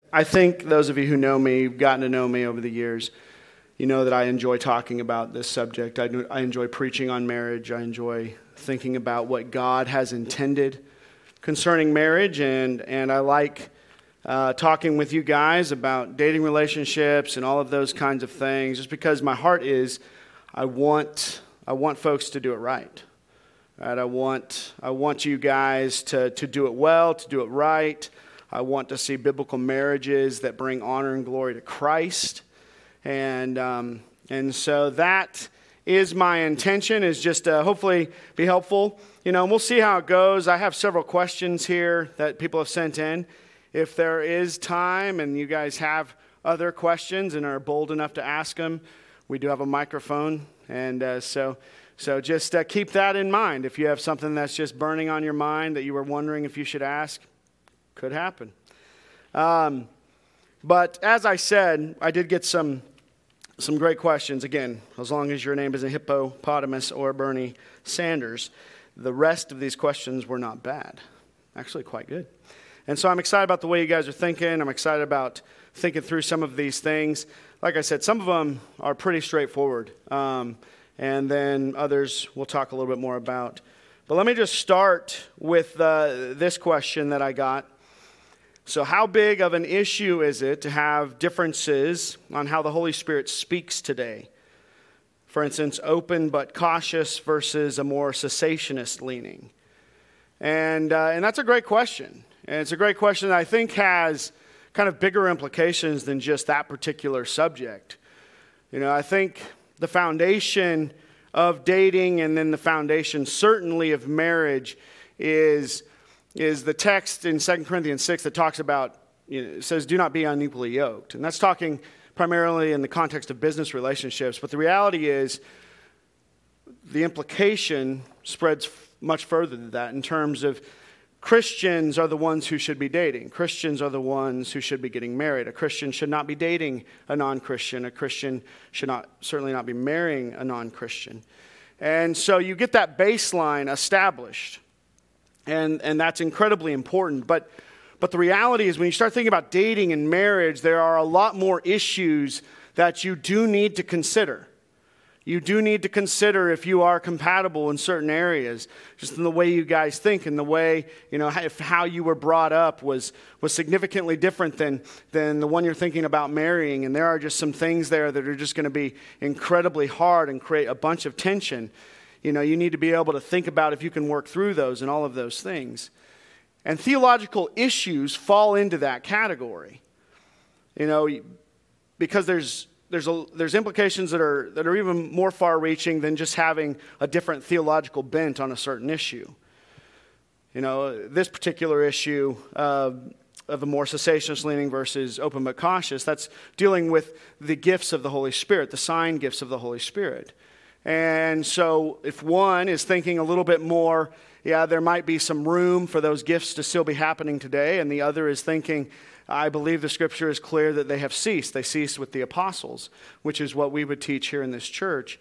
I think those of you who know me, who've gotten to know me over the years, you know that I enjoy talking about this subject. I enjoy preaching on marriage. I enjoy thinking about what God has intended concerning marriage, and I like talking with you guys about dating relationships and all of those kinds of things, just because my heart is I want folks to do it right. Right? I want you guys to do it well, to do it right. I want to see biblical marriages that bring honor and glory to Christ. And so that is my intention, is just to hopefully be helpful. And we'll see how it goes. I have several questions here that people have sent in. If there is time and you guys have other questions and are bold enough to ask them, we do have a microphone. And so just keep that in mind. If you have something that's just burning on your mind that you were wondering if you should ask, could happen. But as I said, I did get some great questions. Again, as long as your name isn't Hippopotamus or Bernie Sanders, the rest of these questions were not bad. Actually quite good. And so I'm excited about the way you guys are thinking. I'm excited about thinking through some of these things. Like I said, some of them are pretty straightforward. And then others we'll talk a little bit more about. But let me just start with this question that I got. So how big of an issue is it to have differences on how the Holy Spirit speaks today? For instance, open but cautious versus a more cessationist leaning. And that's a great question. And it's a great question that I think has kind of bigger implications than just that particular subject. I think the foundation of dating and then the foundation certainly of marriage is the text in 2 Corinthians 6 that talks about, it says, do not be unequally yoked. And that's talking primarily in the context of business relationships. But the reality is the implication spreads much further than that in terms of Christians are the ones who should be dating. Christians are the ones who should be getting married. A Christian should not be dating a non-Christian. A Christian should certainly not be marrying a non-Christian. And so you get that baseline established. And that's incredibly important. But the reality is when you start thinking about dating and marriage, there are a lot more issues that you do need to consider. You do need to consider if you are compatible in certain areas, just in the way you guys think and the way, if how you were brought up was significantly different than the one you're thinking about marrying. And there are just some things there that are just going to be incredibly hard and create a bunch of tension. You need to be able to think about if you can work through those and all of those things. And theological issues fall into that category. Because there's implications that are even more far-reaching than just having a different theological bent on a certain issue. This particular issue of a more cessationist leaning versus open but cautious, that's dealing with the gifts of the Holy Spirit, the sign gifts of the Holy Spirit. And so if one is thinking a little bit more, there might be some room for those gifts to still be happening today, and the other is thinking, I believe the scripture is clear that they have ceased. They ceased with the apostles, which is what we would teach here in this church.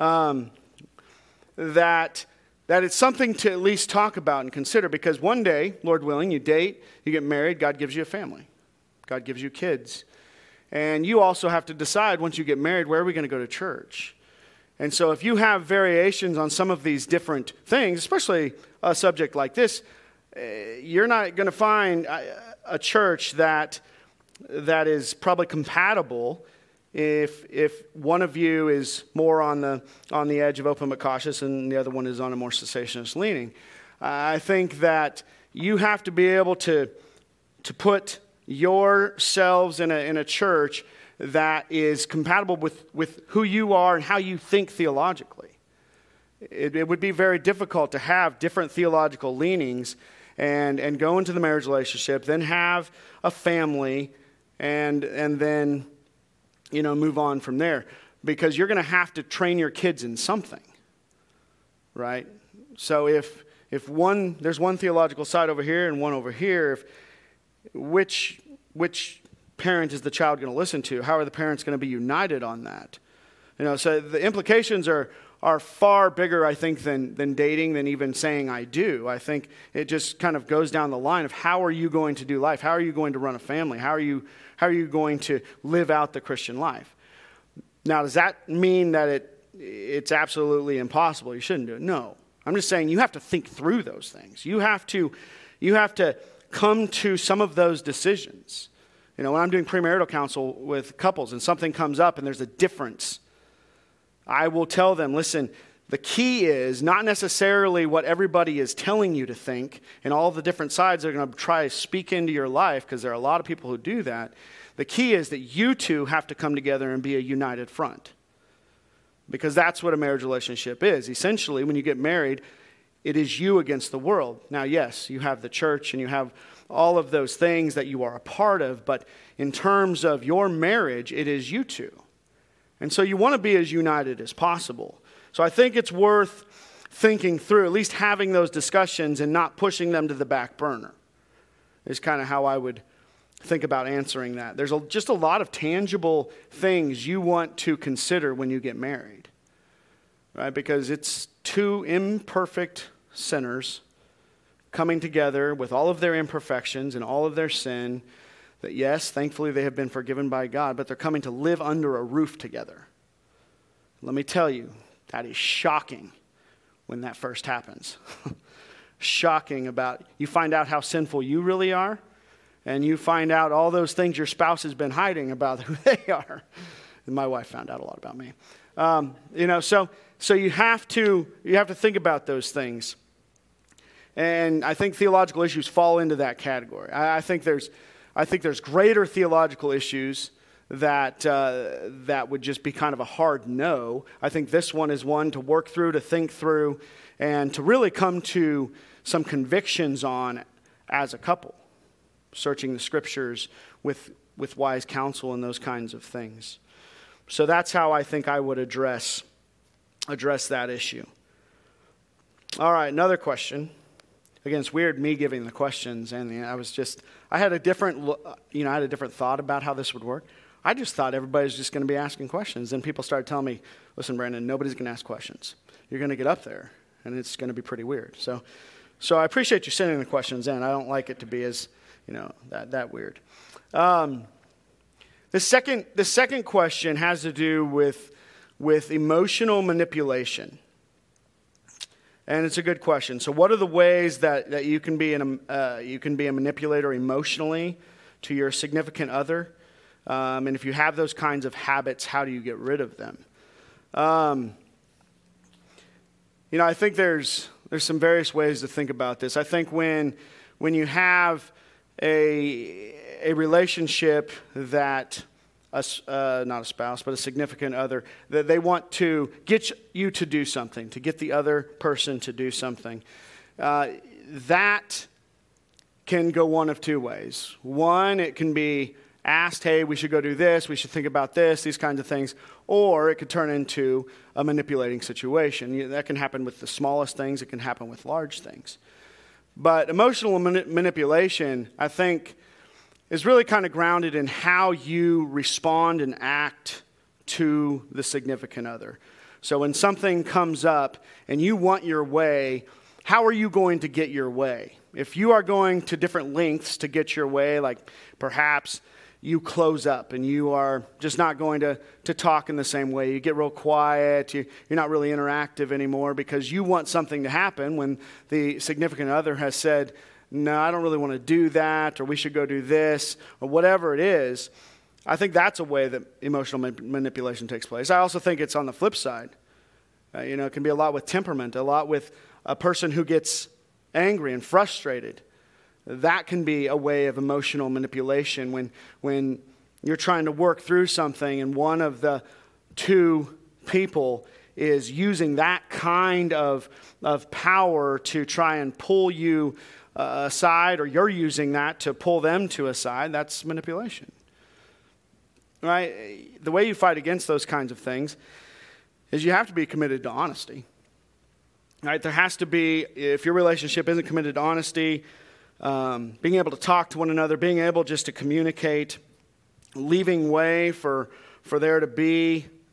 That it's something to at least talk about and consider, because one day, Lord willing, you date, you get married, God gives you a family. God gives you kids. And you also have to decide once you get married, where are we going to go to church? And so if you have variations on some of these different things, especially a subject like this, you're not going to find a church that is probably compatible if one of you is more on the edge of open but cautious and the other one is on a more cessationist leaning. I think that you have to be able to put yourselves in a church that is compatible with who you are and how you think theologically. It would be very difficult to have different theological leanings and go into the marriage relationship, then have a family, and then move on from there, because you're going to have to train your kids in something, right? So if there's one theological side over here and one over here, which parent is the child going to listen to? How are the parents going to be united on that? So the implications are are far bigger, I think, than dating, than even saying I do. I think it just kind of goes down the line of how are you going to do life? How are you going to run a family? How are you going to live out the Christian life? Now, does that mean that it's absolutely impossible? You shouldn't do it. No. I'm just saying you have to think through those things. You have to come to some of those decisions. When I'm doing premarital counsel with couples and something comes up and there's a difference, I will tell them, listen, the key is not necessarily what everybody is telling you to think and all the different sides are going to try to speak into your life, because there are a lot of people who do that. The key is that you two have to come together and be a united front, because that's what a marriage relationship is. Essentially, when you get married, it is you against the world. Now, yes, you have the church and you have all of those things that you are a part of, but in terms of your marriage, it is you two. And so you want to be as united as possible. So I think it's worth thinking through, at least having those discussions and not pushing them to the back burner, is kind of how I would think about answering that. There's just a lot of tangible things you want to consider when you get married, right? Because it's two imperfect sinners coming together with all of their imperfections and all of their sin, that yes, thankfully they have been forgiven by God, but they're coming to live under a roof together. Let me tell you, that is shocking when that first happens. Shocking you find out how sinful you really are, and you find out all those things your spouse has been hiding about who they are. And my wife found out a lot about me. So you have to think about those things. And I think theological issues fall into that category. I think there's greater theological issues that would just be kind of a hard no. I think this one is one to work through, to think through, and to really come to some convictions on as a couple, searching the scriptures with wise counsel and those kinds of things. So that's how I think I would address that issue. All right, another question. Again, it's weird me giving the questions, and I had a different thought about how this would work. I just thought everybody's just going to be asking questions. Then people started telling me, listen, Brandon, nobody's going to ask questions. You're going to get up there, and it's going to be pretty weird. So I appreciate you sending the questions in. I don't like it to be as, that weird. The second question has to do with emotional manipulation. And it's a good question. So what are the ways that you can be a manipulator emotionally to your significant other? And if you have those kinds of habits, how do you get rid of them? I think there's some various ways to think about this. I think when you have a relationship that not a spouse, but a significant other, that they want to get you to do something, to get the other person to do something, that can go one of two ways. One, it can be asked, hey, we should go do this, we should think about this, these kinds of things, or it could turn into a manipulating situation. That can happen with the smallest things, it can happen with large things. But emotional manipulation, I think, is really kind of grounded in how you respond and act to the significant other. So when something comes up and you want your way, how are you going to get your way? If you are going to different lengths to get your way, like perhaps you close up and you are just not going to talk in the same way. You get real quiet. You're not really interactive anymore because you want something to happen when the significant other has said, no, I don't really want to do that, or we should go do this, or whatever it is. I think that's a way that emotional manipulation takes place. I also think it's on the flip side. It can be a lot with temperament, a lot with a person who gets angry and frustrated. That can be a way of emotional manipulation when you're trying to work through something and one of the two people is using that kind of power to try and pull you aside, or you're using that to pull them to a side. That's manipulation. Right? The way you fight against those kinds of things is you have to be committed to honesty. Right? There has to be, if your relationship isn't committed to honesty, being able to talk to one another, being able just to communicate, leaving way for there to be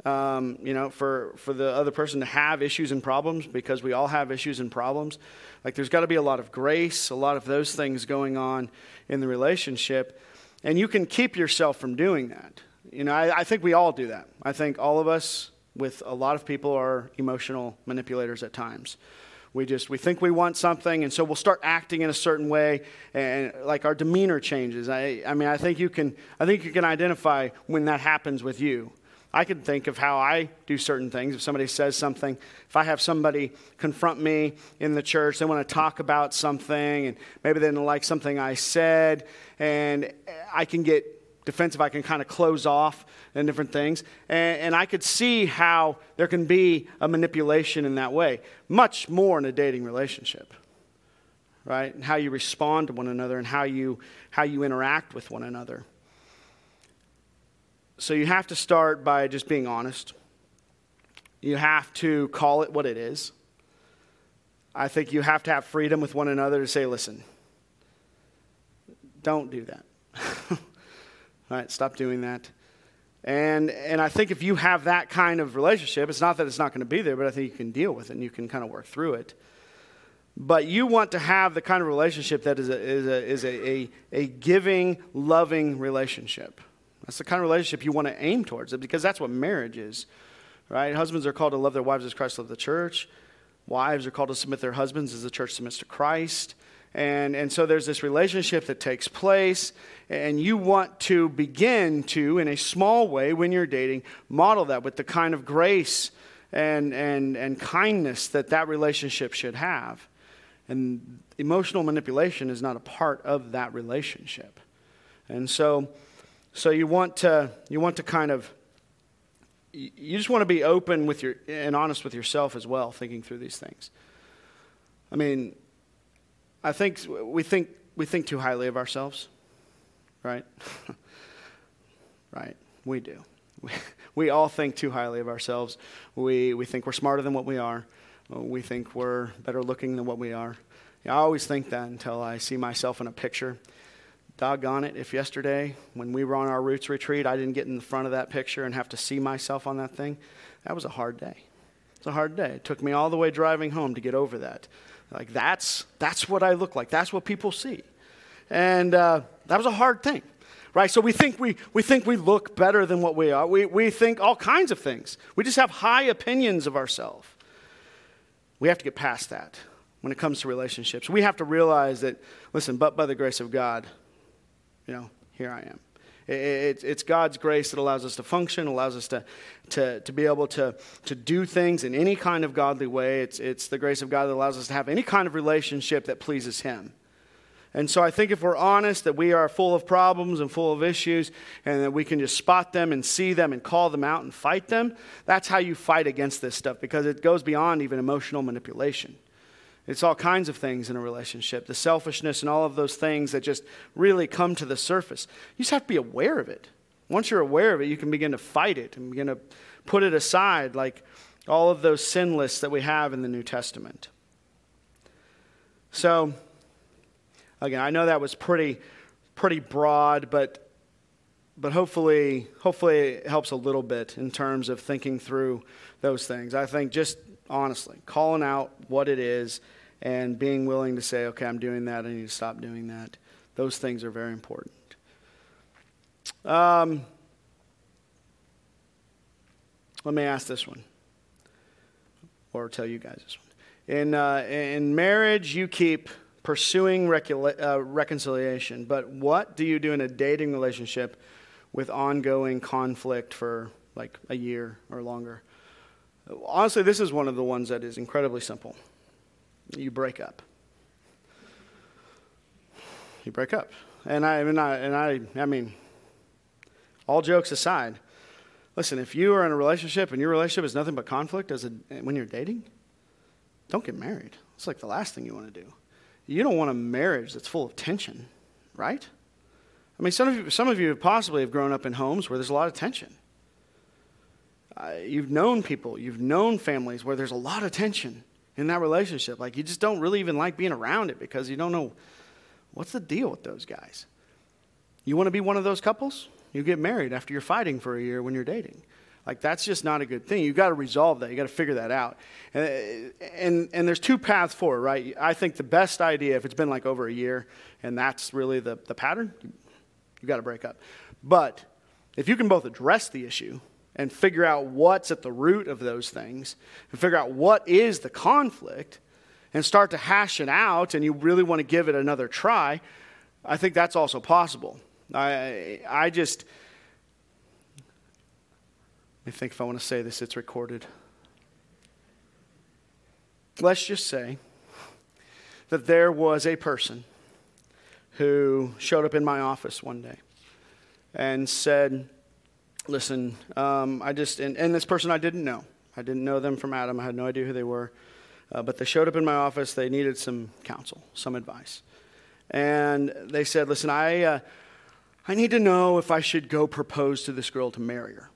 for the other person to have issues and problems, because we all have issues and problems. Like, there's got to be a lot of grace, a lot of those things going on in the relationship. And you can keep yourself from doing that. I think we all do that. I think all of us, with a lot of people, are emotional manipulators at times. We think we want something, and so we'll start acting in a certain way, and like our demeanor changes. I think you can identify when that happens with you. I can think of how I do certain things. If somebody says something, if I have somebody confront me in the church, they want to talk about something, and maybe they didn't like something I said, and I can get defensive. I can kind of close off and different things. And I could see how there can be a manipulation in that way, much more in a dating relationship, right? And how you respond to one another and how you interact with one another. So you have to start by just being honest. You have to call it what it is. I think you have to have freedom with one another to say, listen, don't do that. All right, stop doing that. And I think if you have that kind of relationship, it's not that it's not going to be there, but I think you can deal with it and you can kind of work through it. But you want to have the kind of relationship that is a giving, loving relationship. That's the kind of relationship you want to aim towards, because that's what marriage is, right? Husbands are called to love their wives as Christ loved the church. Wives are called to submit their husbands as the church submits to Christ. And so there's this relationship that takes place, and you want to begin to, in a small way when you're dating, model that with the kind of grace and kindness that relationship should have. And emotional manipulation is not a part of that relationship. And so you want to kind of, you just want to be open and honest with yourself as well, thinking through these things. I think we think too highly of ourselves, right? Right, we do. We all think too highly of ourselves. We think we're smarter than what we are. We think we're better looking than what we are. I always think that until I see myself in a picture. Doggone it, if yesterday, when we were on our Roots retreat, I didn't get in the front of that picture and have to see myself on that thing, that was a hard day. It's a hard day. It took me all the way driving home to get over that. Like, that's what I look like. That's what people see. And that was a hard thing, right? So we think we look better than what we are. We think all kinds of things. We just have high opinions of ourselves. We have to get past that when it comes to relationships. We have to realize that, listen, but by the grace of God, here I am. It's God's grace that allows us to function, allows us to be able to do things in any kind of godly way. It's the grace of God that allows us to have any kind of relationship that pleases Him. And so I think if we're honest that we are full of problems and full of issues, and that we can just spot them and see them and call them out and fight them, that's how you fight against this stuff, because it goes beyond even emotional manipulation. It's all kinds of things in a relationship, the selfishness and all of those things that just really come to the surface. You just have to be aware of it. Once you're aware of it, you can begin to fight it and begin to put it aside, like all of those sin lists that we have in the New Testament. So, again, I know that was pretty broad, but hopefully it helps a little bit in terms of thinking through those things. I think just honestly, calling out what it is and being willing to say, okay, I'm doing that, I need to stop doing that. Those things are very important. Let me ask this one, or tell you guys this one. In marriage, you keep pursuing reconciliation, but what do you do in a dating relationship with ongoing conflict for like a year or longer? Honestly, this is one of the ones that is incredibly simple. You break up. You break up. And I mean, all jokes aside, listen, if you are in a relationship and your relationship is nothing but conflict when you're dating, don't get married. It's like the last thing you want to do. You don't want a marriage that's full of tension, right? I mean, some of you possibly have grown up in homes where there's a lot of tension. You've known people, you've known families where there's a lot of tension in that relationship. Like, you just don't really even like being around it because you don't know what's the deal with those guys. You want to be one of those couples? You get married after you're fighting for a year when you're dating. Like, that's just not a good thing. You got to resolve that. You got to figure that out. And there's two paths forward, right? I think the best idea, if it's been like over a year, and that's really the pattern, you got to break up. But if you can both address the issue and figure out what's at the root of those things, and figure out what is the conflict, and start to hash it out, and you really want to give it another try, I think that's also possible. I think if I want to say this, it's recorded. Let's just say that there was a person who showed up in my office one day and said, listen, and this person I didn't know. I didn't know them from Adam. I had no idea who they were. But they showed up in my office. They needed some counsel, some advice. And they said, listen, I need to know if I should go propose to this girl to marry her.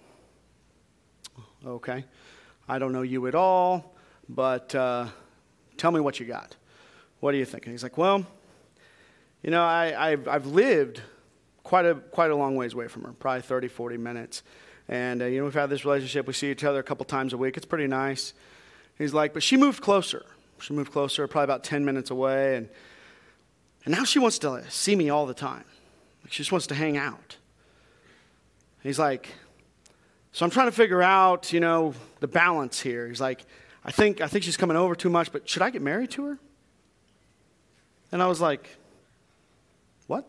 Okay. I don't know you at all, but tell me what you got. What are you thinking? He's like, well, I've lived quite a long ways away from her, probably 30, 40 minutes. And, we've had this relationship. We see each other a couple times a week. It's pretty nice. He's like, but she moved closer. She moved closer, probably about 10 minutes away. And now she wants to see me all the time. She just wants to hang out. He's like, so I'm trying to figure out, the balance here. He's like, I think she's coming over too much, but should I get married to her? And I was like, what?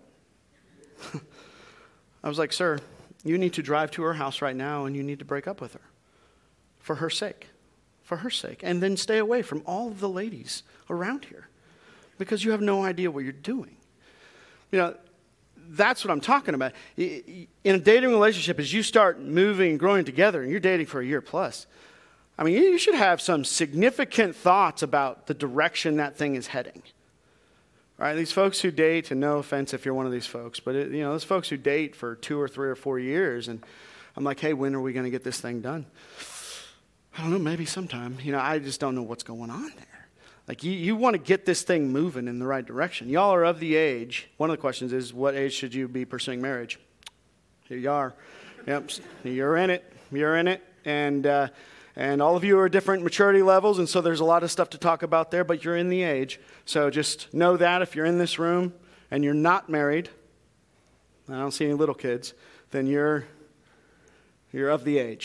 I was like, sir, you need to drive to her house right now and you need to break up with her for her sake. For her sake. And then stay away from all of the ladies around here because you have no idea what you're doing. That's what I'm talking about. In a dating relationship, as you start moving and growing together and you're dating for a year plus, you should have some significant thoughts about the direction that thing is heading. All right, these folks who date, and no offense if you're one of these folks, but those folks who date for 2 or 3 or 4 years, and I'm like, hey, when are we going to get this thing done? I don't know, maybe sometime. I just don't know what's going on there. Like, you want to get this thing moving in the right direction. Y'all are of the age. One of the questions is, what age should you be pursuing marriage? Here you are. Yep, you're in it. You're in it. And all of you are different maturity levels, and so there's a lot of stuff to talk about there, but you're in the age. So just know that if you're in this room and you're not married, I don't see any little kids, then you're of the age.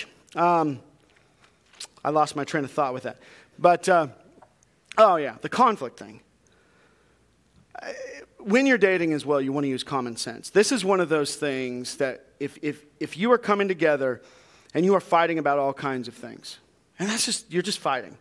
I lost my train of thought with that. But, the conflict thing. When you're dating as well, you want to use common sense. This is one of those things that if you are coming together and you are fighting about all kinds of things, and you're just fighting,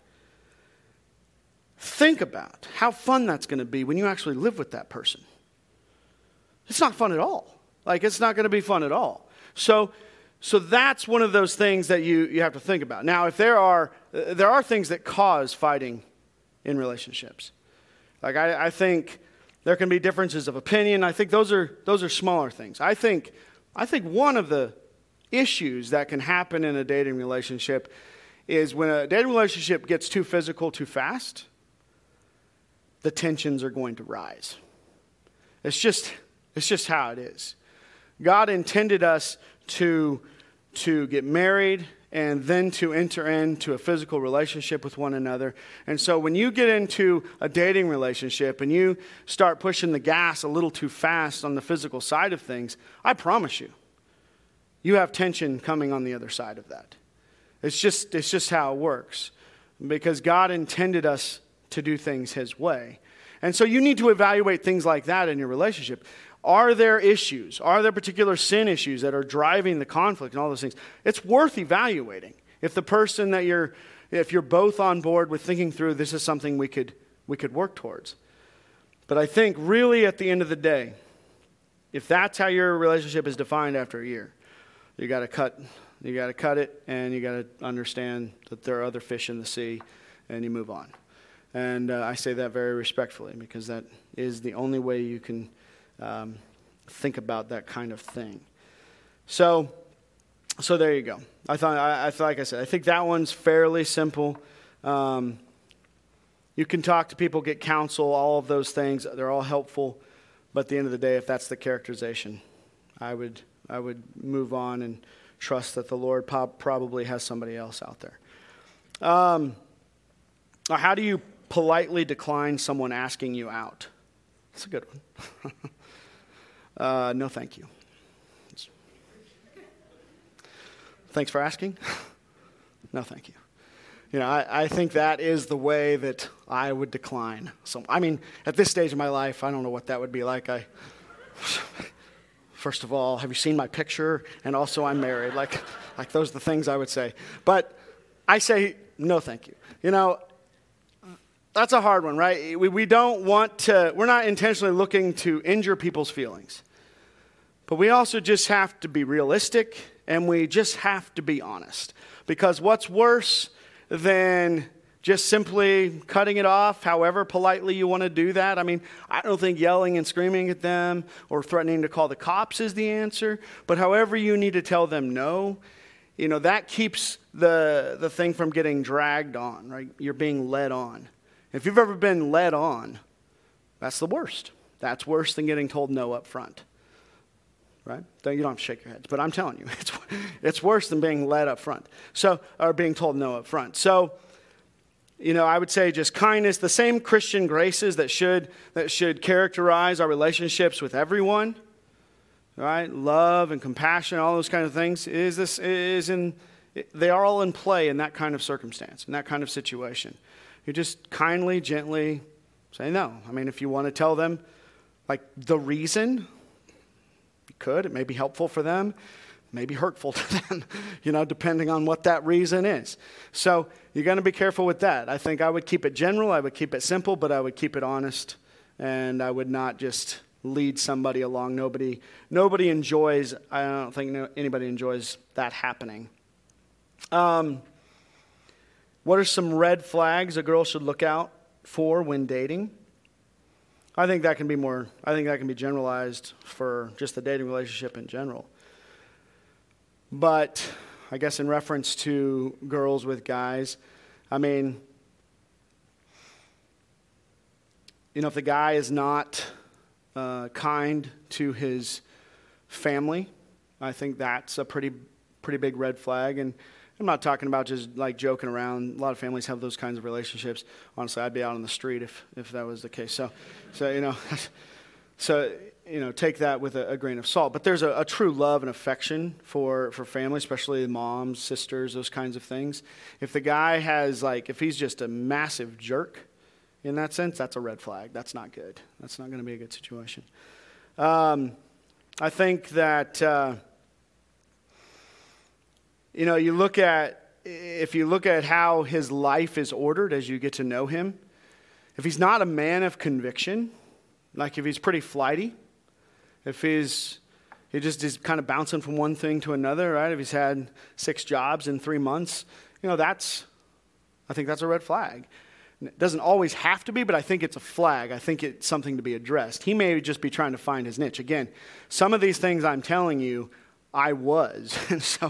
think about how fun that's going to be when you actually live with that person. It's not fun at all. It's not going to be fun at all. So that's one of those things that you have to think about. Now, if there are things that cause fighting in relationships. I think there can be differences of opinion. I think those are smaller things. I think one of the issues that can happen in a dating relationship is when a dating relationship gets too physical too fast, the tensions are going to rise. It's just how it is. God intended us to get married and then to enter into a physical relationship with one another. And so when you get into a dating relationship and you start pushing the gas a little too fast on the physical side of things, I promise you have tension coming on the other side of that. It's just how it works, because God intended us to do things His way. And so you need to evaluate things like that in your relationship. Are there issues? Are there particular sin issues that are driving the conflict and all those things? It's worth evaluating. If the person if you're both on board with thinking through, this is something we could work towards. But I think really at the end of the day, if that's how your relationship is defined after a year, you got to cut it, and you got to understand that there are other fish in the sea, and you move on. And I say that very respectfully, because that is the only way you can think about that kind of thing. So there you go. Like I said, I think that one's fairly simple. You can talk to people, get counsel, all of those things. They're all helpful. But at the end of the day, if that's the characterization, I would move on and trust that the Lord probably has somebody else out there. How do you politely decline someone asking you out? That's a good one. No, thank you. Thanks for asking. No, thank you. I think that is the way that I would decline. So, at this stage of my life, I don't know what that would be like. First of all, have you seen my picture? And also, I'm married. Like those are the things I would say. But I say, no, thank you. That's a hard one, right? We're not intentionally looking to injure people's feelings. But we also just have to be realistic, and we just have to be honest. Because what's worse than just simply cutting it off, however politely you want to do that? I don't think yelling and screaming at them or threatening to call the cops is the answer. But however you need to tell them no, that keeps the thing from getting dragged on, right? You're being led on. If you've ever been led on, that's the worst. That's worse than getting told no up front. Right? You don't have to shake your heads, but I'm telling you, it's worse than being led up front. Or being told no up front. So, I would say just kindness, the same Christian graces that should characterize our relationships with everyone, right? Love and compassion, all those kind of things, they are all in play in that kind of circumstance, in that kind of situation. You just kindly, gently say no. If you want to tell them, the reason, you could. It may be helpful for them, may be hurtful to them, depending on what that reason is. So you're going to be careful with that. I think I would keep it general, I would keep it simple, but I would keep it honest, and I would not just lead somebody along. Nobody enjoys, I don't think anybody enjoys that happening. What are some red flags a girl should look out for when dating? I think that can be generalized for just the dating relationship in general. But I guess in reference to girls with guys, if the guy is not kind to his family, I think that's a pretty big red flag. And I'm not talking about just joking around. A lot of families have those kinds of relationships. Honestly, I'd be out on the street if that was the case. So take that with a grain of salt. But there's a true love and affection for family, especially moms, sisters, those kinds of things. If the guy if he's just a massive jerk in that sense, that's a red flag. That's not good. That's not going to be a good situation. I think that... if you look at how his life is ordered as you get to know him, if he's not a man of conviction, if he's pretty flighty, if he just is kind of bouncing from one thing to another, right? If he's had 6 jobs in 3 months, I think that's a red flag. It doesn't always have to be, but I think it's a flag. I think it's something to be addressed. He may just be trying to find his niche. Again, some of these things I'm telling you, I was. And so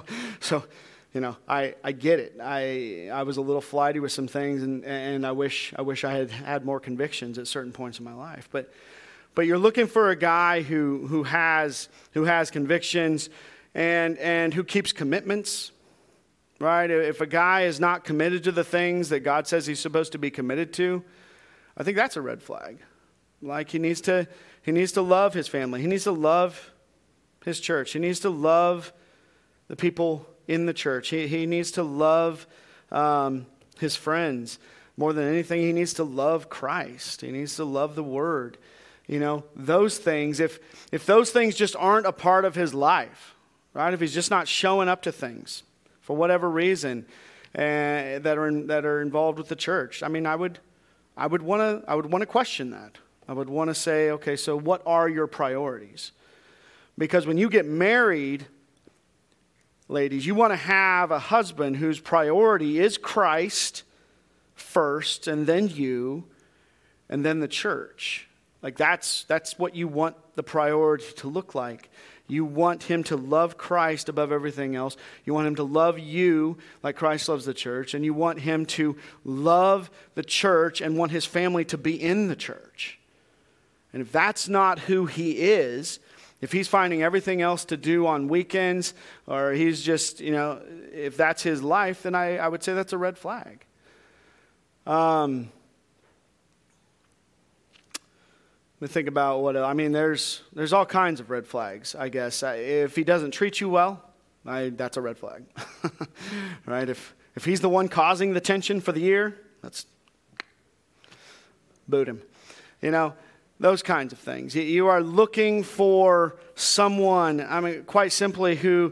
I get it. I was a little flighty with some things, and I wish I had more convictions at certain points in my life. But you're looking for a guy who has convictions and who keeps commitments, right? If a guy is not committed to the things that God says he's supposed to be committed to, I think that's a red flag. He needs to love his family. He needs to love his church. He needs to love the people in the church. He needs to love his friends. More than anything, he needs to love Christ. He needs to love the Word. Those things, if those things just aren't a part of his life, right? If he's just not showing up to things for whatever reason that are involved with the church, I would want to question that. I would want to say, okay, so what are your priorities? Because when you get married, ladies, you want to have a husband whose priority is Christ first, and then you, and then the church. That's what you want the priority to look like. You want him to love Christ above everything else. You want him to love you like Christ loves the church. And you want him to love the church and want his family to be in the church. And if that's not who he is, If he's finding everything else to do on weekends, or he's just, if that's his life, then I would say that's a red flag. Let me think about there's all kinds of red flags, I guess. If he doesn't treat you well, that's a red flag. Right? If he's the one causing the tension for the year, that's boot him. Those kinds of things. You are looking for someone, quite simply, who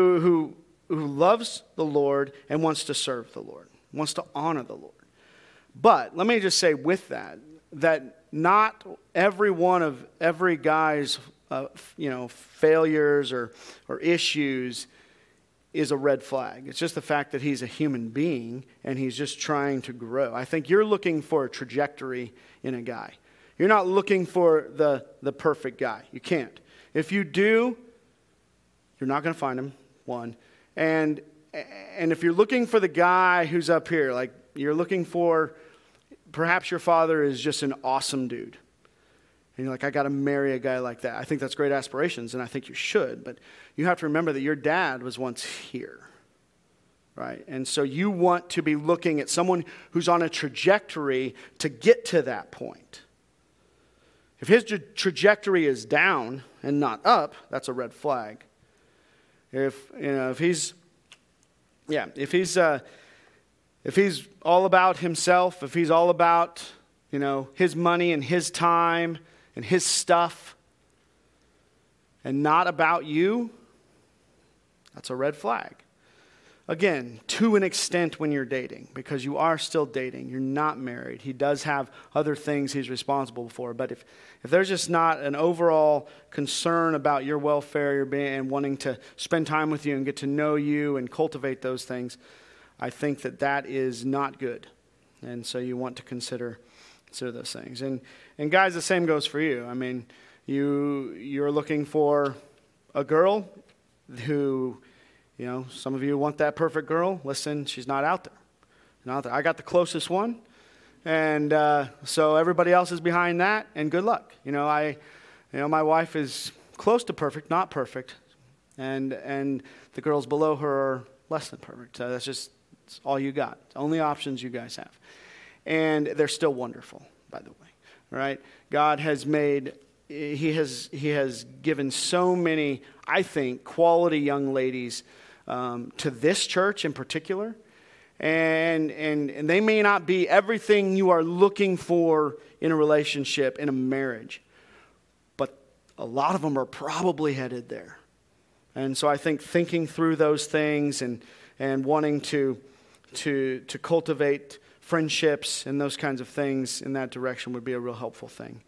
loves the Lord and wants to serve the Lord, wants to honor the Lord. But let me just say with that not every one of every guy's failures or issues is a red flag. It's just the fact that he's a human being and he's just trying to grow. I think you're looking for a trajectory in a guy. You're not looking for the perfect guy. You can't. If you do, you're not going to find him, one. And if you're looking for the guy who's up here, like you're looking for, perhaps your father is just an awesome dude. And you're like, I got to marry a guy like that. I think that's great aspirations, and I think you should. But you have to remember that your dad was once here, right? And so you want to be looking at someone who's on a trajectory to get to that point. If his trajectory is down and not up, that's a red flag. If he's all about himself, if he's all about, his money and his time and his stuff and not about you, that's a red flag. Again, to an extent when you're dating, because you are still dating. You're not married. He does have other things he's responsible for. But if there's just not an overall concern about your welfare and wanting to spend time with you and get to know you and cultivate those things, I think that is not good. And so you want to consider those things. And guys, the same goes for you. You're looking for a girl who... some of you want that perfect girl. Listen, she's not out there. I got the closest one. And so everybody else is behind that, and good luck. My wife is close to perfect, not perfect. And the girls below her are less than perfect. So that's all you got. It's only options you guys have. And they're still wonderful, by the way. Right? God has made... He has given so many, I think, quality young ladies to this church in particular. And they may not be everything you are looking for in a relationship, in a marriage. But a lot of them are probably headed there. And so I think thinking through those things and wanting to cultivate friendships and those kinds of things in that direction would be a real helpful thing.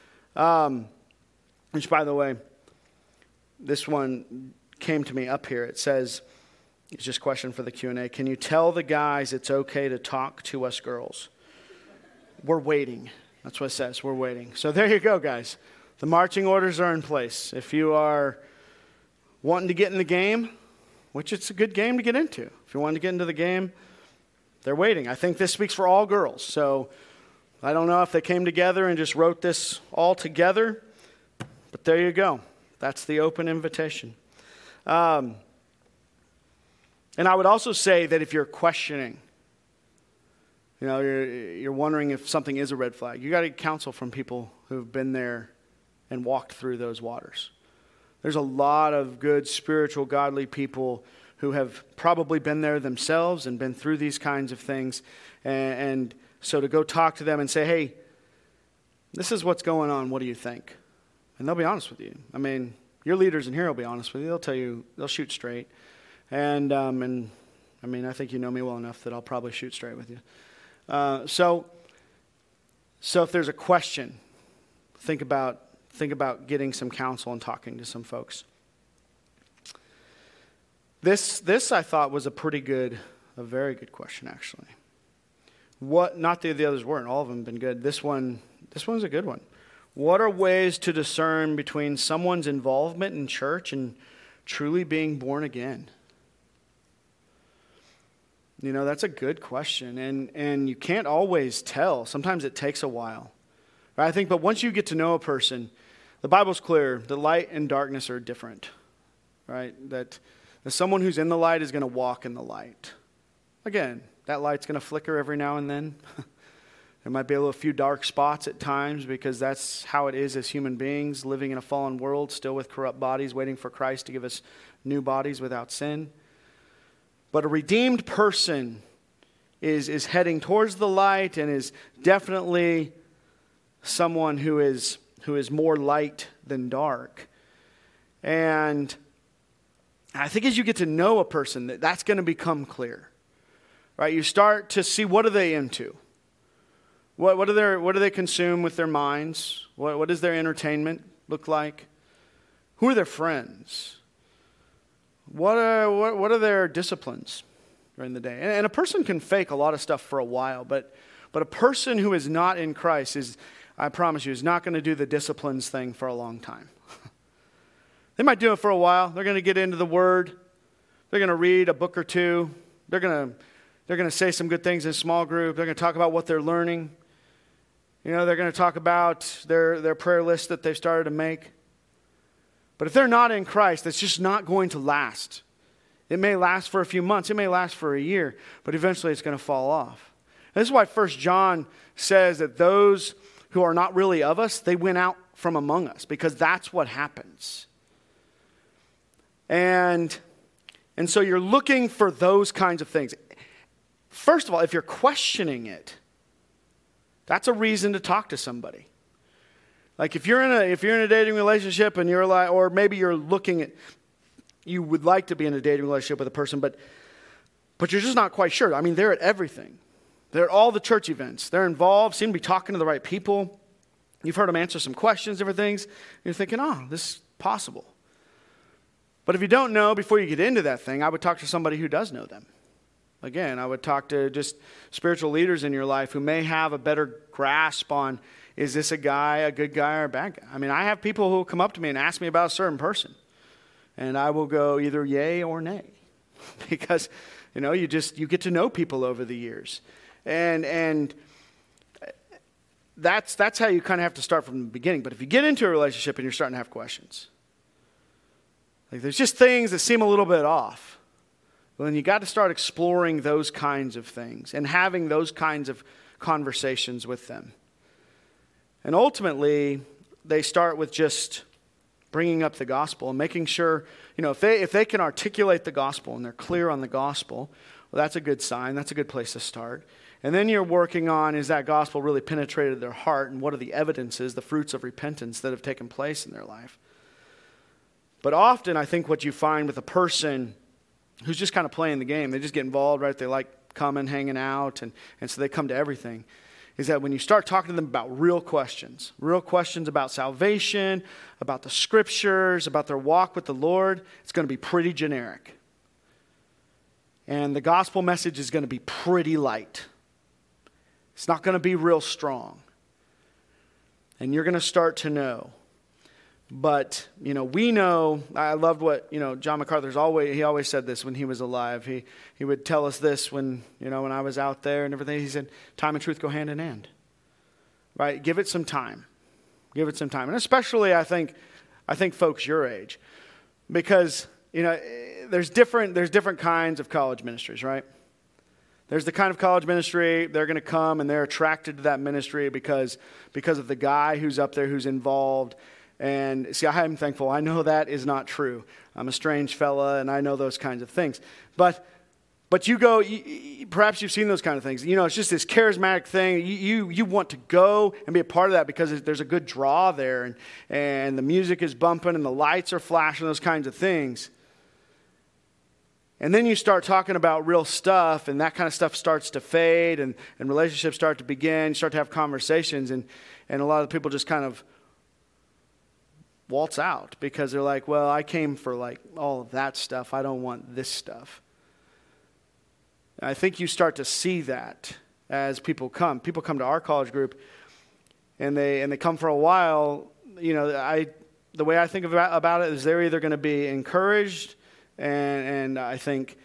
Which, by the way, this one came to me up here. It says, it's just a question for the Q&A. Can you tell the guys it's okay to talk to us girls? We're waiting. That's what it says. We're waiting. So there you go, guys. The marching orders are in place. If you are wanting to get in the game, which it's a good game to get into. If you want to get into the game, they're waiting. I think this speaks for all girls. So I don't know if they came together and just wrote this all together. But there you go. That's the open invitation. And I would also say that if you're questioning, you're wondering if something is a red flag, you got to get counsel from people who've been there and walked through those waters. There's a lot of good, spiritual, godly people who have probably been there themselves and been through these kinds of things. And so to go talk to them and say, hey, this is what's going on. What do you think? And they'll be honest with you. Your leaders in here will be honest with you. They'll tell you, they'll shoot straight. And I think you know me well enough that I'll probably shoot straight with you. So if there's a question, think about getting some counsel and talking to some folks. This I thought was a very good question, actually. Not that the others weren't. All of them have been good. This one's a good one. What are ways to discern between someone's involvement in church and truly being born again? That's a good question. And you can't always tell. Sometimes it takes a while. Right? But once you get to know a person, The Bible's clear. The light and darkness are different, right? That someone who's in the light is going to walk in the light. Again, that light's going to flicker every now and then. There might be a few dark spots at times because that's how it is as human beings, living in a fallen world, still with corrupt bodies, waiting for Christ to give us new bodies without sin. But a redeemed person is heading towards the light and is definitely someone who is more light than dark. And I think as you get to know a person, that's going to become clear. Right? You start to see, what are they into? What do they consume with their minds? What does their entertainment look like? Who are their friends? What are their disciplines during the day? And a person can fake a lot of stuff for a while, but a person who is not in Christ I promise you, is not going to do the disciplines thing for a long time. They might do it for a while. They're going to get into the Word. They're going to read a book or two. They're going to say some good things in a small group. They're going to talk about what they're learning. They're going to talk about their prayer list that they've started to make. But if they're not in Christ, it's just not going to last. It may last for a few months. It may last for a year. But eventually it's going to fall off. And this is why 1 John says that those who are not really of us, they went out from among us. Because that's what happens. And so you're looking for those kinds of things. First of all, if you're questioning it, that's a reason to talk to somebody. Like if you're in a dating relationship and you're like, or maybe you're looking at, you would like to be in a dating relationship with a person, but you're just not quite sure. I mean, they're at everything. They're at all the church events. They're involved, seem to be talking to the right people. You've heard them answer some questions, different things. You're thinking, oh, this is possible. But if you don't know before you get into that thing, I would talk to somebody who does know them. Again, I would talk to just spiritual leaders in your life who may have a better grasp on, is this a guy, a good guy, or a bad guy? I mean, I have people who will come up to me and ask me about a certain person. And I will go either yay or nay. Because, you get to know people over the years. And that's how you kind of have to start from the beginning. But if you get into a relationship and you're starting to have questions, like there's just things that seem a little bit off. Well, then you got to start exploring those kinds of things and having those kinds of conversations with them. And ultimately, they start with just bringing up the gospel and making sure, if they can articulate the gospel and they're clear on the gospel, well, that's a good sign. That's a good place to start. And then you're working on, is that gospel really penetrated their heart, and what are the evidences, the fruits of repentance that have taken place in their life? But often, I think what you find with a person who's just kind of playing the game, they just get involved, right? They like coming, hanging out, and so they come to everything, is that when you start talking to them about real questions about salvation, about the scriptures, about their walk with the Lord, it's going to be pretty generic. And the gospel message is going to be pretty light. It's not going to be real strong. And you're going to start to know. But, we know, I loved what, John MacArthur's always said this when he was alive. He would tell us this when I was out there and everything. He said, time and truth go hand in hand. Right? Give it some time. Give it some time. And especially, I think folks your age. Because, there's different kinds of college ministries, right? There's the kind of college ministry, they're going to come and they're attracted to that ministry because of the guy who's up there who's involved. And see, I am thankful. I know that is not true. I'm a strange fella, and I know those kinds of things. But you go, perhaps you've seen those kind of things. It's just this charismatic thing. You want to go and be a part of that because there's a good draw there, and the music is bumping, and the lights are flashing, those kinds of things. And then you start talking about real stuff, and that kind of stuff starts to fade, and relationships start to begin. You start to have conversations, and a lot of people just kind of waltz out because they're like, well, I came for like all of that stuff. I don't want this stuff. And I think you start to see that as people come. People come to our college group and they come for a while. The way I think about it is they're either going to be encouraged and I think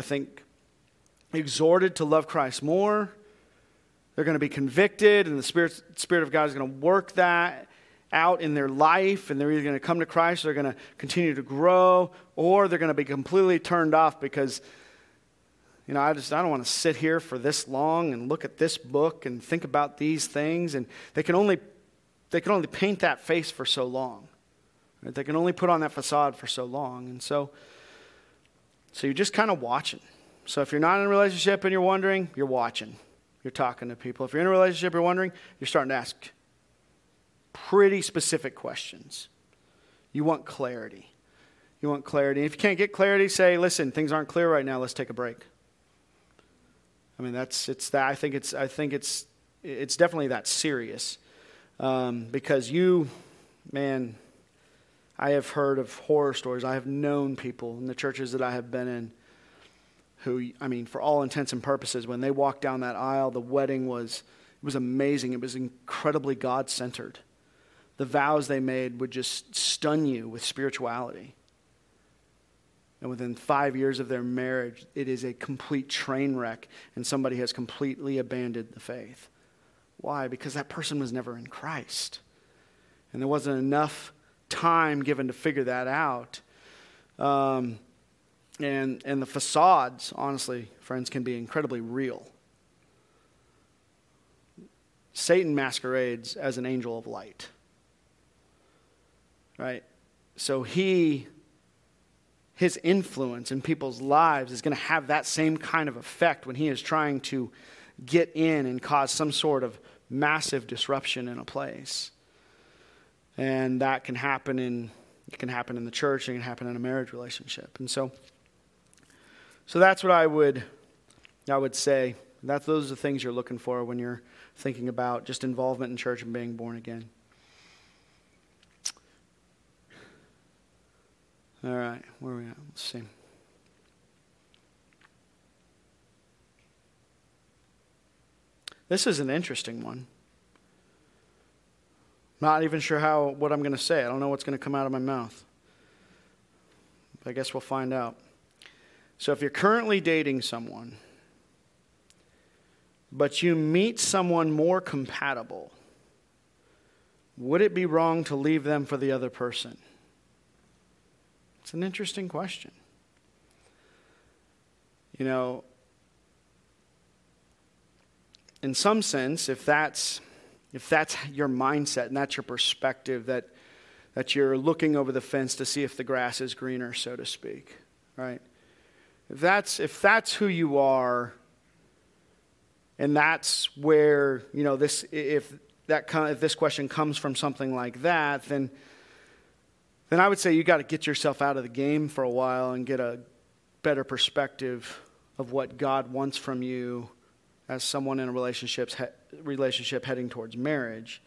exhorted to love Christ more. They're going to be convicted, and the Spirit of God is going to work that. out in their life, and they're either going to come to Christ, or they're going to continue to grow, or they're going to be completely turned off because, I don't want to sit here for this long and look at this book and think about these things. And they can only paint that face for so long. Right? They can only put on that facade for so long. And so you're just kind of watching. So if you're not in a relationship and you're wondering, you're watching. You're talking to people. If you're in a relationship, you're wondering, you're starting to ask pretty specific questions. You want clarity. You want clarity. If you can't get clarity, say, listen, things aren't clear right now. Let's take a break. I mean, I think it's definitely that serious. Because I have heard of horror stories. I have known people in the churches that I have been in who, for all intents and purposes, when they walked down that aisle, the wedding was amazing. It was incredibly God-centered. The vows they made would just stun you with spirituality. And within 5 years of their marriage, it is a complete train wreck, and somebody has completely abandoned the faith. Why? Because that person was never in Christ. And there wasn't enough time given to figure that out. And the facades, honestly, friends, can be incredibly real. Satan masquerades as an angel of light. Right? So his influence in people's lives is going to have that same kind of effect when he is trying to get in and cause some sort of massive disruption in a place. And that can happen in the church, it can happen in a marriage relationship. And so that's what I would say. Those are the things you're looking for when you're thinking about just involvement in church and being born again. All right, where are we at? Let's see. This is an interesting one. Not even sure what I'm going to say. I don't know what's going to come out of my mouth. But I guess we'll find out. So if you're currently dating someone, but you meet someone more compatible, would it be wrong to leave them for the other person? It's an interesting question. In some sense, if that's your mindset and that's your perspective, that you're looking over the fence to see if the grass is greener, so to speak, right? If that's who you are, and that's where if this question comes from something like that, then I would say you got to get yourself out of the game for a while and get a better perspective of what God wants from you as someone in a relationship heading towards marriage.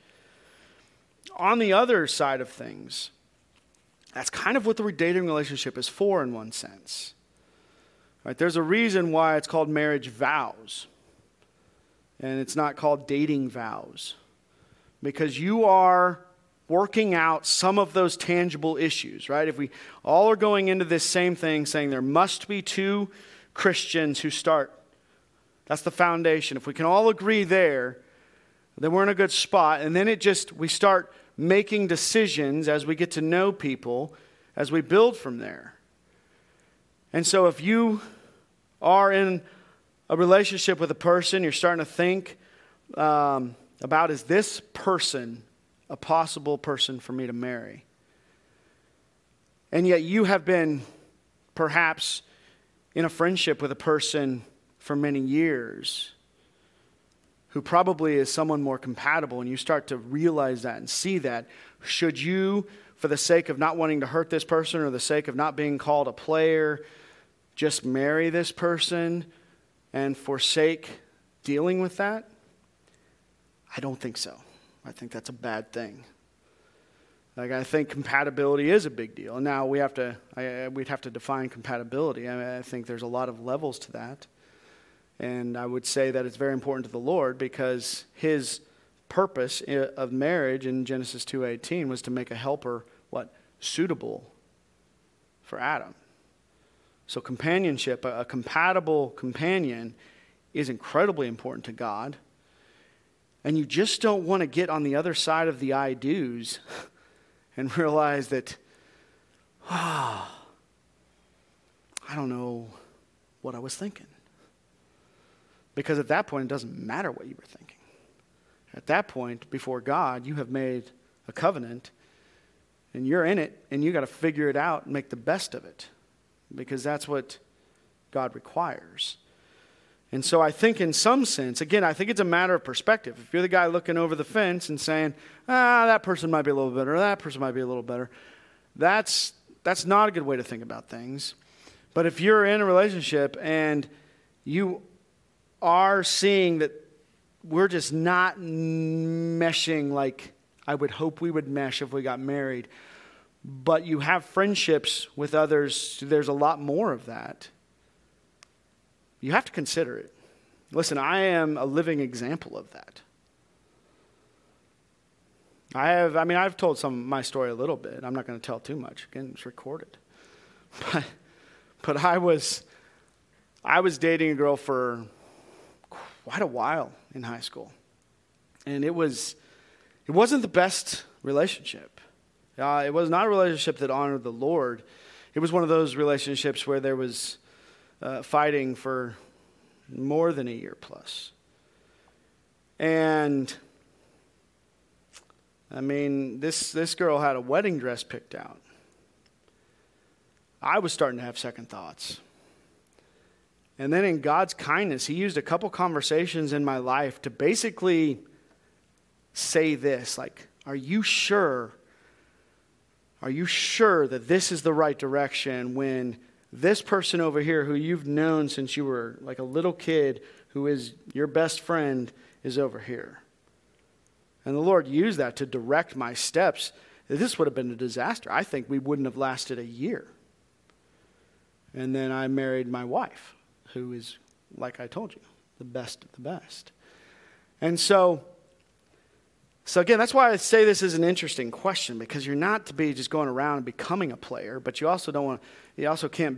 On the other side of things, that's kind of what the dating relationship is for in one sense. Right? There's a reason why it's called marriage vows, and it's not called dating vows, because you are working out some of those tangible issues, right? If we all are going into this same thing saying there must be two Christians who start, that's the foundation. If we can all agree there, then we're in a good spot. And then we start making decisions as we get to know people, as we build from there. And so if you are in a relationship with a person, you're starting to think about, is this person a possible person for me to marry? And yet you have been perhaps in a friendship with a person for many years who probably is someone more compatible, and you start to realize that and see that. Should you, for the sake of not wanting to hurt this person or the sake of not being called a player, just marry this person and forsake dealing with that? I don't think so. I think that's a bad thing. I think compatibility is a big deal. Now we'd have to define compatibility. I think there's a lot of levels to that. And I would say that it's very important to the Lord because his purpose of marriage in Genesis 2:18 was to make a helper, suitable for Adam. So companionship, a compatible companion, is incredibly important to God. And you just don't want to get on the other side of the I do's and realize that, I don't know what I was thinking. Because at that point, it doesn't matter what you were thinking. At that point, before God, you have made a covenant, and you're in it, and you got to figure it out and make the best of it. Because that's what God requires. And so I think in some sense, again, I think it's a matter of perspective. If you're the guy looking over the fence and saying, that person might be a little better, or that person might be a little better, that's not a good way to think about things. But if you're in a relationship and you are seeing that we're just not meshing like I would hope we would mesh if we got married, but you have friendships with others, there's a lot more of that. You have to consider it. Listen, I am a living example of that. I've told some of my story a little bit. I'm not going to tell too much. Again, it's recorded. But I was dating a girl for quite a while in high school. And it wasn't the best relationship. It was not a relationship that honored the Lord. It was one of those relationships where there was fighting for more than a year plus. And this girl had a wedding dress picked out. I was starting to have second thoughts. And then in God's kindness, he used a couple conversations in my life to basically say this, like, are you sure that this is the right direction when this person over here who you've known since you were like a little kid, who is your best friend, is over here? And the Lord used that to direct my steps. This would have been a disaster. I think we wouldn't have lasted a year. And then I married my wife, who is, like I told you, the best of the best. And so again, that's why I say this is an interesting question, because you're not to be just going around and becoming a player, but you also can't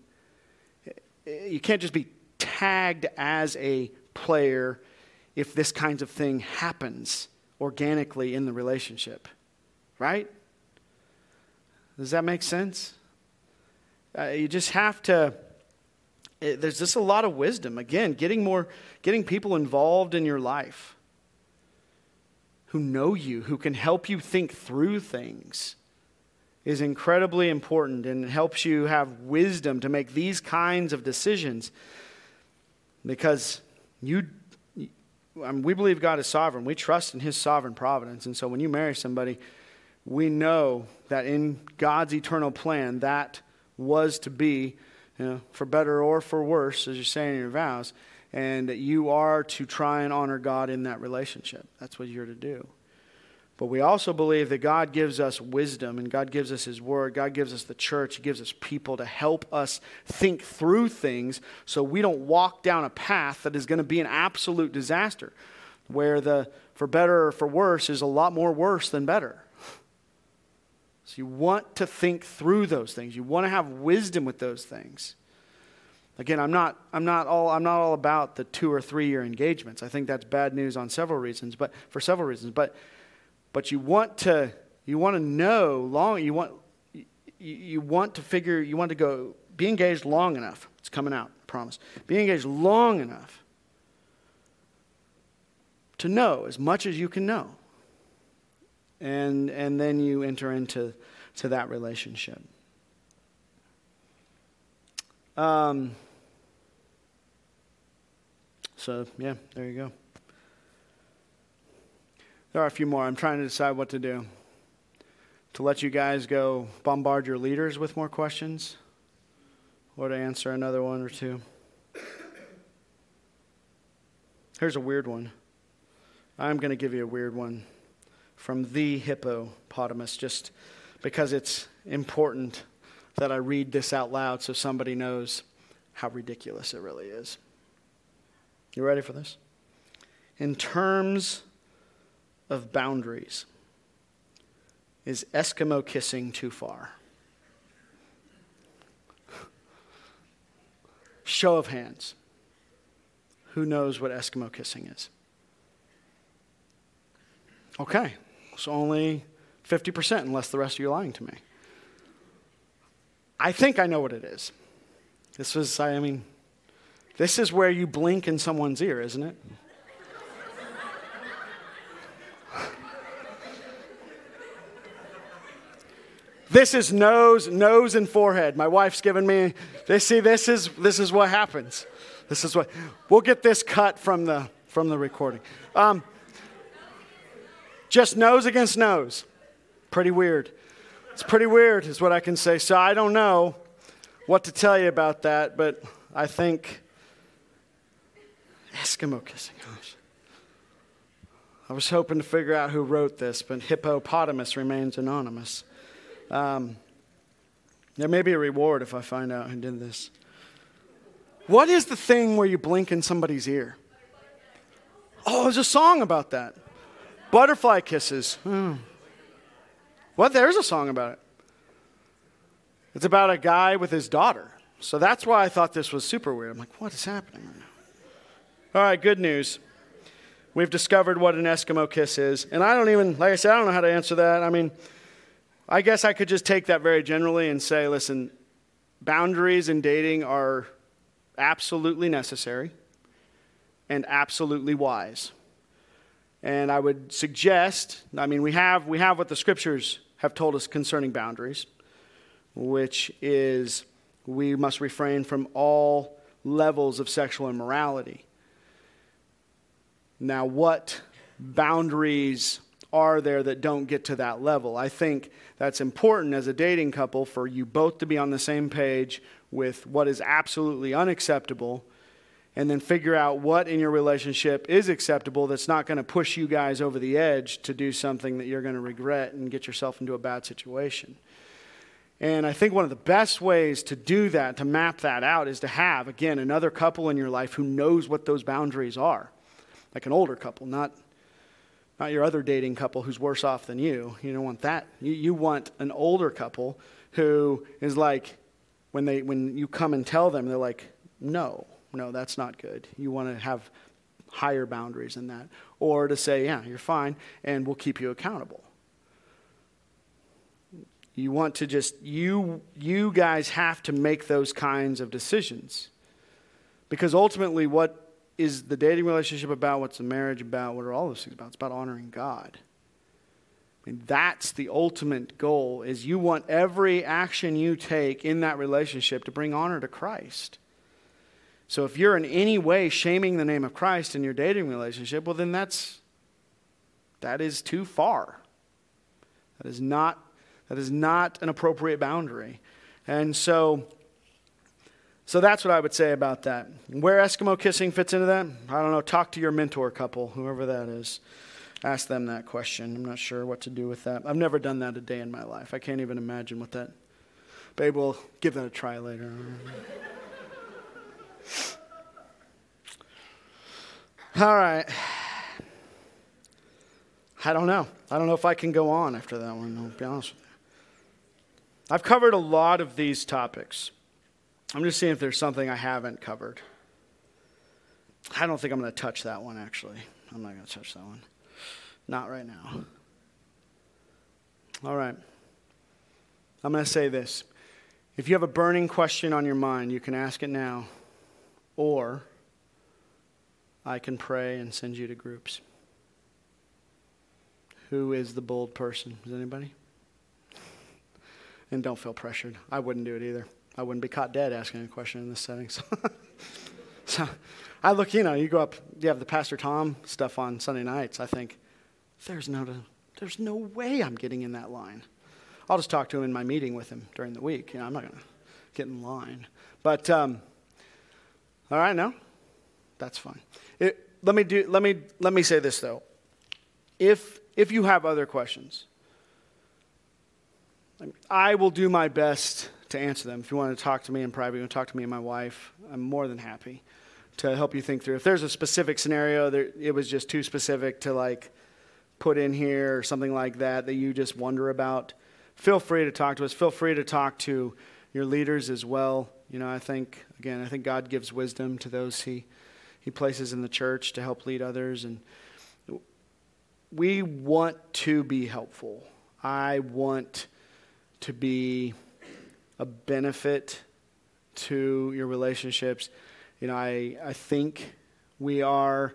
just be tagged as a player if this kind of thing happens organically in the relationship, right? Does that make sense? You just have to, there's just a lot of wisdom. Again, getting people involved in your life who know you, who can help you think through things, is incredibly important, and it helps you have wisdom to make these kinds of decisions. Because we believe God is sovereign. We trust in his sovereign providence. And so when you marry somebody, we know that in God's eternal plan, that was to be, for better or for worse, as you're saying in your vows, and that you are to try and honor God in that relationship. That's what you're to do. But we also believe that God gives us wisdom, and God gives us his word. God gives us the church. He gives us people to help us think through things so we don't walk down a path that is going to be an absolute disaster, where the for better or for worse is a lot more worse than better. So you want to think through those things. You want to have wisdom with those things. Again, I'm not all about the 2 or 3 year engagements. I think that's bad news on several reasons, but you want to know you want to go be engaged long enough. It's coming out, I promise. Be engaged long enough to know as much as you can know. And then you enter into that relationship. So, yeah, there you go. There are a few more. I'm trying to decide what to do. To let you guys go bombard your leaders with more questions, or to answer another one or two. Here's a weird one. I'm going to give you a weird one from the hippopotamus, just because it's important that I read this out loud so somebody knows how ridiculous it really is. You ready for this? In terms of boundaries, is Eskimo kissing too far? Show of hands. Who knows what Eskimo kissing is? Okay, so only 50% unless the rest of you are lying to me. I think I know what it is. This is where you blink in someone's ear, isn't it? This is nose and forehead. My wife's given me this. See, this is what happens. This is what we'll get this cut from the recording. Just nose against nose. Pretty weird. It's pretty weird, is what I can say. So I don't know what to tell you about that, but I think Eskimo kissing. Gosh. I was hoping to figure out who wrote this, but hippopotamus remains anonymous. There may be a reward if I find out who did this. What is the thing where you blink in somebody's ear? Oh, there's a song about that. Butterfly kisses. Well, there's a song about it. It's about a guy with his daughter. So that's why I thought this was super weird. I'm like, what is happening right now? All right, good news. We've discovered what an Eskimo kiss is. And I don't even, like I said, I don't know how to answer that. I mean, I guess I could just take that very generally and say, listen, boundaries in dating are absolutely necessary and absolutely wise. And I would suggest, I mean, we have what the scriptures have told us concerning boundaries, which is we must refrain from all levels of sexual immorality. Now, what boundaries are there that don't get to that level? I think that's important as a dating couple for you both to be on the same page with what is absolutely unacceptable, and then figure out what in your relationship is acceptable that's not going to push you guys over the edge to do something that you're going to regret and get yourself into a bad situation. And I think one of the best ways to do that, to map that out, is to have, again, another couple in your life who knows what those boundaries are. Like an older couple, not your other dating couple who's worse off than you. You don't want that. You want an older couple who is like, when you come and tell them, they're like, no, that's not good. You want to have higher boundaries than that. Or to say, yeah, you're fine, and we'll keep you accountable. You want to just, you guys have to make those kinds of decisions. Because ultimately, what is the dating relationship about? What's the marriage about? What are all those things about? It's about honoring God. I mean, that's the ultimate goal, is you want every action you take in that relationship to bring honor to Christ. So if you're in any way shaming the name of Christ in your dating relationship, well then that is too far. That is not an appropriate boundary. And so that's what I would say about that. Where Eskimo kissing fits into that, I don't know. Talk to your mentor couple, whoever that is. Ask them that question. I'm not sure what to do with that. I've never done that a day in my life. I can't even imagine what that. Babe, we'll give that a try later. All right. I don't know. I don't know if I can go on after that one, I'll be honest with you. I've covered a lot of these topics. I'm just seeing if there's something I haven't covered. I don't think I'm going to touch that one, actually. I'm not going to touch that one. Not right now. All right. I'm going to say this. If you have a burning question on your mind, you can ask it now. Or I can pray and send you to groups. Who is the bold person? Is anybody? And don't feel pressured. I wouldn't do it either. I wouldn't be caught dead asking a question in this setting. So I look, you go up, you have the Pastor Tom stuff on Sunday nights. I think, there's no way I'm getting in that line. I'll just talk to him in my meeting with him during the week. I'm not going to get in line. But, all right, no, that's fine. Let me say this, though. If you have other questions, I will do my best to answer them. If you want to talk to me in private, you want to talk to me and my wife, I'm more than happy to help you think through. If there's a specific scenario that it was just too specific to put in here or something like that you just wonder about, feel free to talk to us. Feel free to talk to your leaders as well. I think God gives wisdom to those he places in the church to help lead others. And we want to be helpful. I want to be a benefit to your relationships. I think we are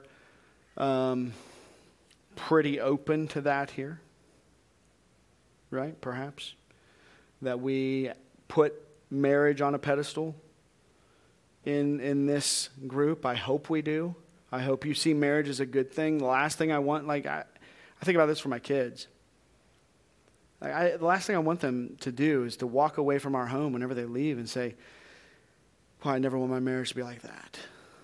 pretty open to that here, right? Perhaps that we put marriage on a pedestal in this group. I hope we do. I hope you see marriage as a good thing. The last thing I want, I think about this for my kids. The last thing I want them to do is to walk away from our home whenever they leave and say, well, I never want my marriage to be like that.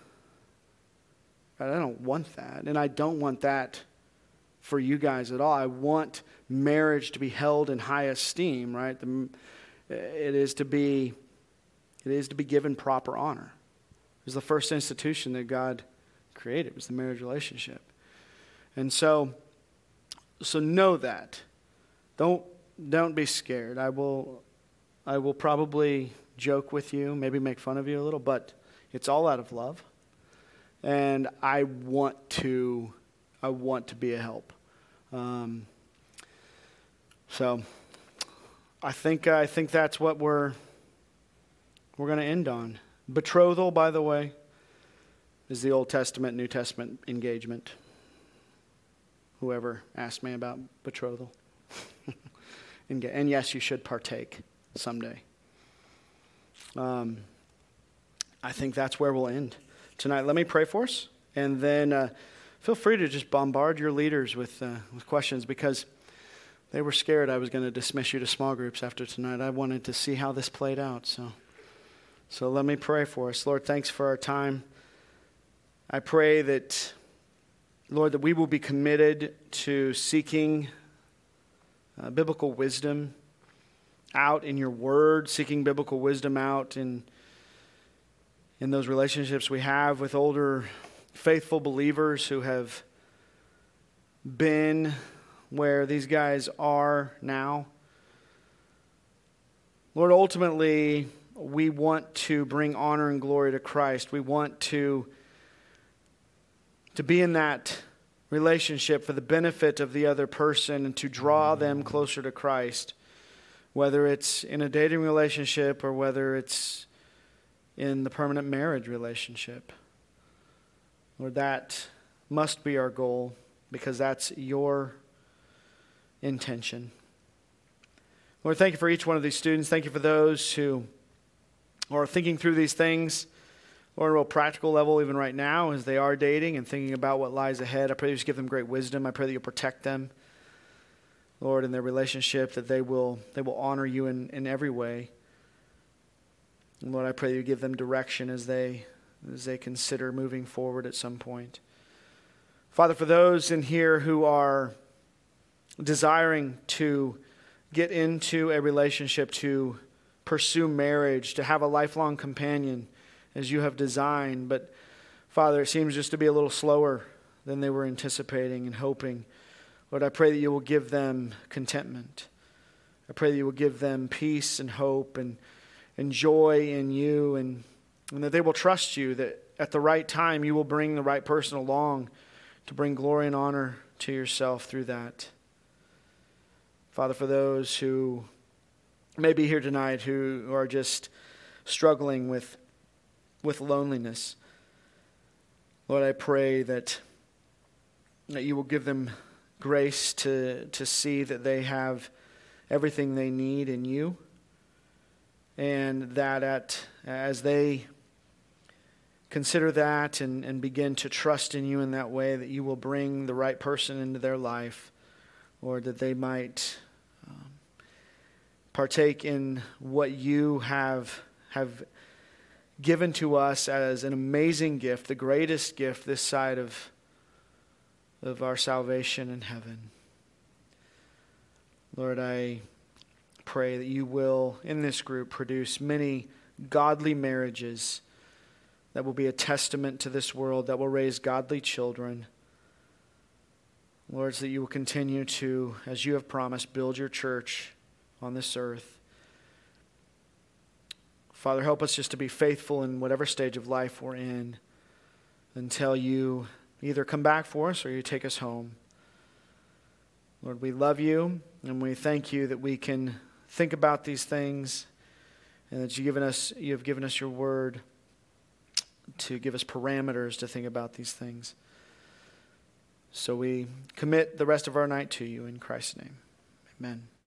I don't want that. And I don't want that for you guys at all. I want marriage to be held in high esteem, right? It is to be given proper honor. It was the first institution that God created. It was the marriage relationship. And so know that. Don't be scared. I will probably joke with you, maybe make fun of you a little, but it's all out of love. And I want to be a help. So I think that's what we're going to end on. Betrothal, by the way, is the Old Testament, New Testament engagement. Whoever asked me about betrothal. And yes, you should partake someday. I think that's where we'll end tonight. Let me pray for us, and then feel free to just bombard your leaders with questions, because they were scared I was going to dismiss you to small groups after tonight. I wanted to see how this played out. So let me pray for us. Lord, thanks for our time. I pray that, Lord, that we will be committed to seeking biblical wisdom out in your word, seeking biblical wisdom out in those relationships we have with older faithful believers who have been where these guys are now. Lord, ultimately, we want to bring honor and glory to Christ. We want to be in that relationship for the benefit of the other person and to draw them closer to Christ, whether it's in a dating relationship or whether it's in the permanent marriage relationship. Lord, that must be our goal, because that's your intention. Lord, thank you for each one of these students. Thank you for those who are thinking through these things, Lord, on a real practical level, even right now, as they are dating and thinking about what lies ahead. I pray you just give them great wisdom. I pray that you'll protect them, Lord, in their relationship, that they will honor you in every way. And Lord, I pray that you give them direction as they consider moving forward at some point. Father, for those in here who are desiring to get into a relationship, to pursue marriage, to have a lifelong companion as you have designed, but Father, it seems just to be a little slower than they were anticipating and hoping. Lord, I pray that you will give them contentment. I pray that you will give them peace and hope and joy in you, and that they will trust you, that at the right time you will bring the right person along to bring glory and honor to yourself through that. Father, for those who may be here tonight who are just struggling with loneliness, Lord, I pray that you will give them grace to see that they have everything they need in you, and that as they consider that and begin to trust in you in that way, that you will bring the right person into their life, or that they might partake in what you have given to us as an amazing gift, the greatest gift this side of our salvation in heaven. Lord, I pray that you will, in this group, produce many godly marriages that will be a testament to this world, that will raise godly children. Lord, so that you will continue to, as you have promised, build your church on this earth. Father, help us just to be faithful in whatever stage of life we're in until you either come back for us or you take us home. Lord, we love you, and we thank you that we can think about these things, and that you have given us your word to give us parameters to think about these things. So we commit the rest of our night to you in Christ's name. Amen.